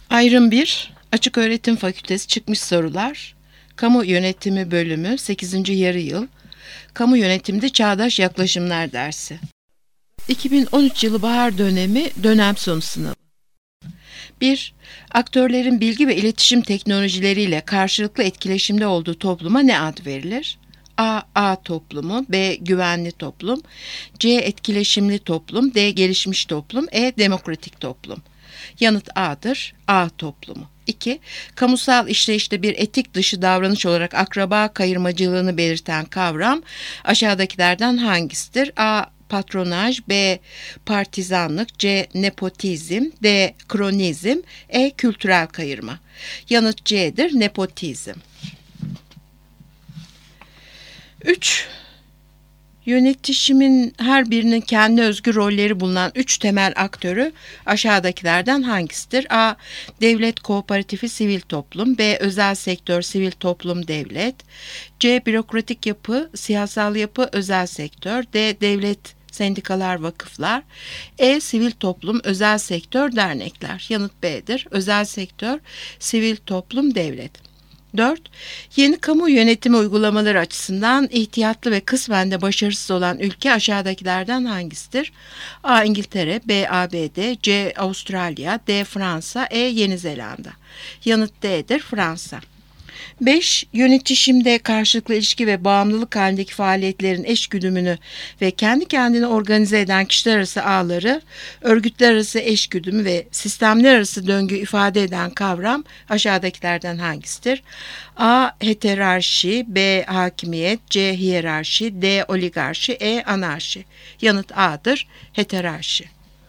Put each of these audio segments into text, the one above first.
Ayrım 1. Açık Öğretim Fakültesi çıkmış sorular. Kamu Yönetimi Bölümü 8. yarı yıl. Kamu Yönetiminde Çağdaş Yaklaşımlar dersi. 2013 yılı bahar dönemi dönem sonu sınavı. 1. Aktörlerin bilgi ve iletişim teknolojileriyle karşılıklı etkileşimde olduğu topluma ne ad verilir? A. Ağ toplumu, B. Güvenli toplum, C. Etkileşimli toplum, D. Gelişmiş toplum, E. Demokratik toplum. Yanıt A'dır. Ağ toplumu. 2. Kamusal işleyişte bir etik dışı davranış olarak akraba kayırmacılığını belirten kavram aşağıdakilerden hangisidir? A. Patronaj, B. Partizanlık, C. Nepotizm, D. Kronizm, E. Kültürel kayırma. Yanıt C'dir. Nepotizm. 3. Yönetişimin her birinin kendi özgü rolleri bulunan 3 temel aktörü aşağıdakilerden hangisidir? A. Devlet kooperatifi sivil toplum, B. Özel sektör sivil toplum devlet, C. Bürokratik yapı siyasal yapı özel sektör, D. Devlet sendikalar vakıflar, E. Sivil toplum özel sektör dernekler. Yanıt B'dir. Özel sektör sivil toplum devlet. 4. Yeni kamu yönetimi uygulamaları açısından ihtiyatlı ve kısmen de başarısız olan ülke aşağıdakilerden hangisidir? A. İngiltere, B. ABD, C. Avustralya, D. Fransa, E. Yeni Zelanda. Yanıt D'dir. Fransa. 5. Yönetişimde karşılıklı ilişki ve bağımlılık halindeki faaliyetlerin eşgüdümünü ve kendi kendini organize eden kişiler arası ağları, örgütler arası eşgüdümü ve sistemler arası döngü ifade eden kavram aşağıdakilerden hangisidir? A. Heterarşi, B. Hakimiyet, C. Hiyerarşi, D. Oligarşi, E. Anarşi. Yanıt A'dır. Heterarşi.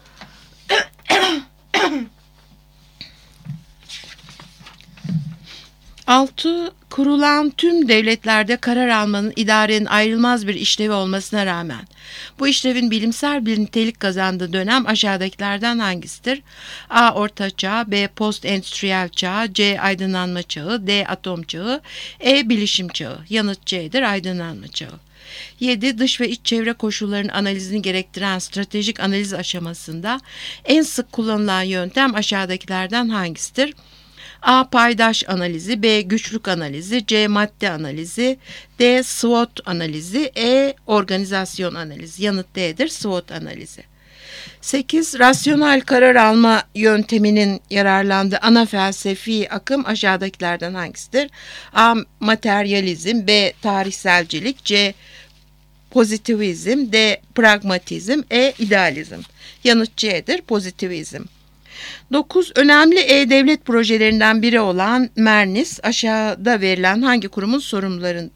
6. Kurulan tüm devletlerde karar almanın idarenin ayrılmaz bir işlevi olmasına rağmen bu işlevin bilimsel bir nitelik kazandığı dönem aşağıdakilerden hangisidir? A. Orta Çağ, B. Post-endüstriyel çağ, C. Aydınlanma çağı, D. Atom çağı, E. Bilişim çağı. Yanıt C'dir. Aydınlanma çağı. 7. Dış ve iç çevre koşullarının analizini gerektiren stratejik analiz aşamasında en sık kullanılan yöntem aşağıdakilerden hangisidir? A. Paydaş analizi, B. Güçlük analizi, C. Madde analizi, D. SWOT analizi, E. Organizasyon analizi. Yanıt D'dir. SWOT analizi. 8. Rasyonel karar alma yönteminin yararlandığı ana felsefi akım aşağıdakilerden hangisidir? A. Materyalizm, B. Tarihselcilik, C. Pozitivizm, D. Pragmatizm, E. İdealizm. Yanıt C'dir. Pozitivizm. 9. Önemli e-devlet projelerinden biri olan MERNİS aşağıda verilen hangi kurumun sorumluların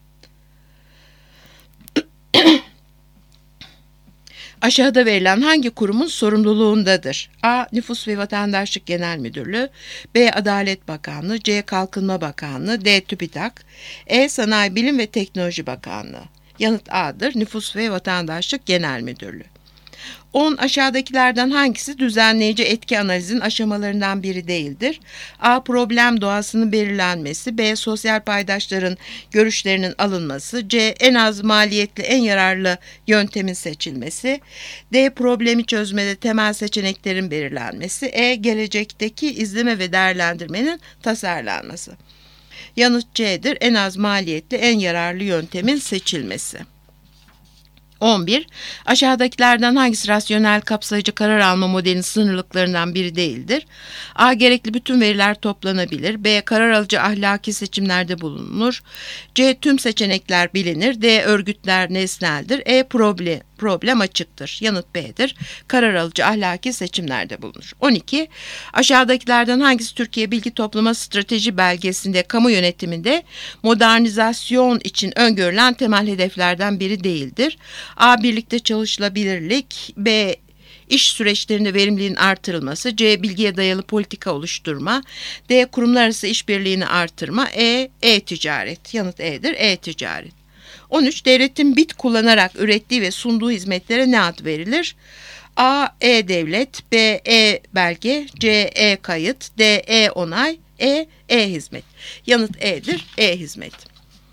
aşağıda verilen hangi kurumun sorumluluğundadır? A. Nüfus ve Vatandaşlık Genel Müdürlüğü, B. Adalet Bakanlığı, C. Kalkınma Bakanlığı, D. TÜBİTAK, E. Sanayi Bilim ve Teknoloji Bakanlığı. Yanıt A'dır. Nüfus ve Vatandaşlık Genel Müdürlüğü. 10. Aşağıdakilerden hangisi düzenleyici etki analizin aşamalarından biri değildir? A. Problem doğasının belirlenmesi, B. Sosyal paydaşların görüşlerinin alınması, C. En az maliyetli en yararlı yöntemin seçilmesi, D. Problemi çözmede temel seçeneklerin belirlenmesi, E. Gelecekteki izleme ve değerlendirmenin tasarlanması. Yanıt C'dir. En az maliyetli en yararlı yöntemin seçilmesi. 11. Aşağıdakilerden hangisi rasyonel kapsayıcı karar alma modelinin sınırlıklarından biri değildir? A. Gerekli bütün veriler toplanabilir. B. Karar alıcı ahlaki seçimlerde bulunur. C. Tüm seçenekler bilinir. D. Örgütler nesneldir. E. Problem açıktır. Yanıt B'dir. Karar alıcı ahlaki seçimlerde bulunur. 12. Aşağıdakilerden hangisi Türkiye Bilgi Toplama Strateji belgesinde kamu yönetiminde modernizasyon için öngörülen temel hedeflerden biri değildir? A. Birlikte çalışılabilirlik, B. İş süreçlerinde verimliliğin artırılması, C. Bilgiye dayalı politika oluşturma, D. Kurumlar arası işbirliğini artırma, E. E-ticaret. Yanıt E'dir. E-ticaret. 13. Devletin bit kullanarak ürettiği ve sunduğu hizmetlere ne ad verilir? A. E-devlet, B. E-belge, C. E-kayıt, D. E-onay, E. E-hizmet. Yanıt E'dir. E-hizmet.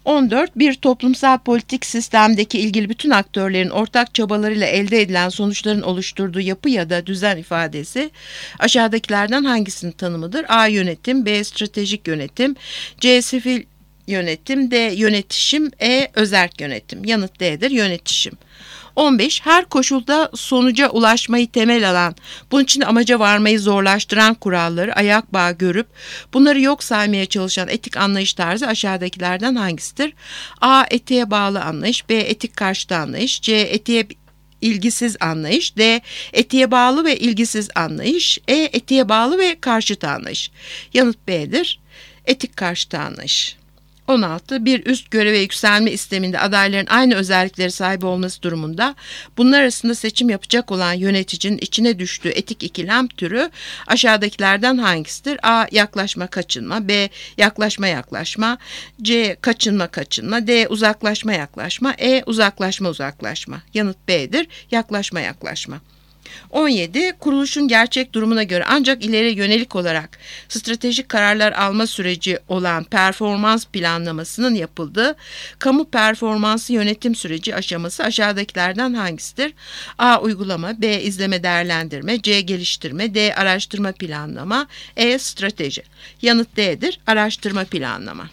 14. Bir toplumsal politik sistemdeki ilgili bütün aktörlerin ortak çabalarıyla elde edilen sonuçların oluşturduğu yapı ya da düzen ifadesi aşağıdakilerden hangisinin tanımıdır? A. Yönetim, B. Stratejik yönetim, C. Sivil yönetim, D. Yönetişim, E. Özerk yönetim. Yanıt D'dir, yönetişim. 15. Her koşulda sonuca ulaşmayı temel alan, bunun için amaca varmayı zorlaştıran kuralları ayak bağı görüp bunları yok saymaya çalışan etik anlayış tarzı aşağıdakilerden hangisidir? A. Etiğe bağlı anlayış, B. Etik karşıtı anlayış, C. Etiğe ilgisiz anlayış, D. Etiğe bağlı ve ilgisiz anlayış, E. Etiğe bağlı ve karşıtı anlayış. Yanıt B'dir, etik karşıtı anlayış. 16. Bir üst göreve yükselme isteminde adayların aynı özellikleri sahip olması durumunda bunlar arasında seçim yapacak olan yöneticinin içine düştüğü etik ikilem türü aşağıdakilerden hangisidir? A. Yaklaşma kaçınma, B. Yaklaşma yaklaşma, C. Kaçınma kaçınma, D. Uzaklaşma yaklaşma, E. Uzaklaşma uzaklaşma. Yanıt B'dir, yaklaşma yaklaşma. 17. Kuruluşun gerçek durumuna göre ancak ileri yönelik olarak stratejik kararlar alma süreci olan performans planlamasının yapıldığı kamu performansı yönetim süreci aşaması aşağıdakilerden hangisidir? A. Uygulama, B. İzleme değerlendirme, C. Geliştirme, D. Araştırma planlama, E. Strateji. Yanıt D'dir, araştırma planlama.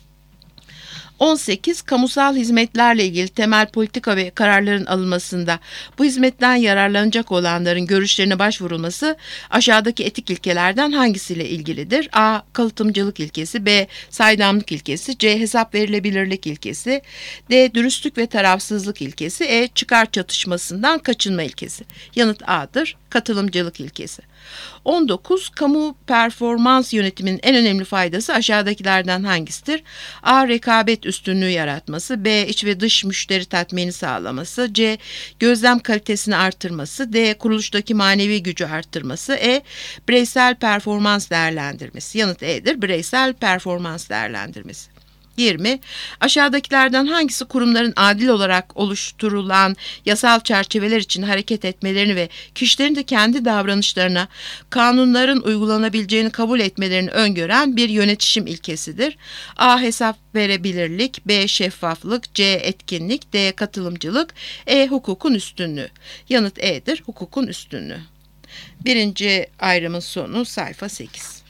18. Kamusal hizmetlerle ilgili temel politika ve kararların alınmasında bu hizmetten yararlanacak olanların görüşlerine başvurulması aşağıdaki etik ilkelerden hangisiyle ilgilidir? A. Kalıtımcılık ilkesi, B. Saydamlık ilkesi, C. Hesap verilebilirlik ilkesi, D. Dürüstlük ve tarafsızlık ilkesi, E. Çıkar çatışmasından kaçınma ilkesi. Yanıt A'dır, katılımcılık ilkesi. 19. Kamu performans yönetiminin en önemli faydası aşağıdakilerden hangisidir? A. Rekabet üstünlüğü yaratması, B. İç ve dış müşteri tatmini sağlaması, C. Gözlem kalitesini artırması, D. Kuruluştaki manevi gücü artırması, E. Bireysel performans değerlendirmesi. Yanıt E'dir, bireysel performans değerlendirmesi. 20. Aşağıdakilerden hangisi kurumların adil olarak oluşturulan yasal çerçeveler için hareket etmelerini ve kişilerin de kendi davranışlarına kanunların uygulanabileceğini kabul etmelerini öngören bir yönetişim ilkesidir? A. Hesap verebilirlik, B. Şeffaflık, C. Etkinlik, D. Katılımcılık, E. Hukukun üstünlüğü. Yanıt E'dir, hukukun üstünlüğü. Birinci ayrımın sonu sayfa 8.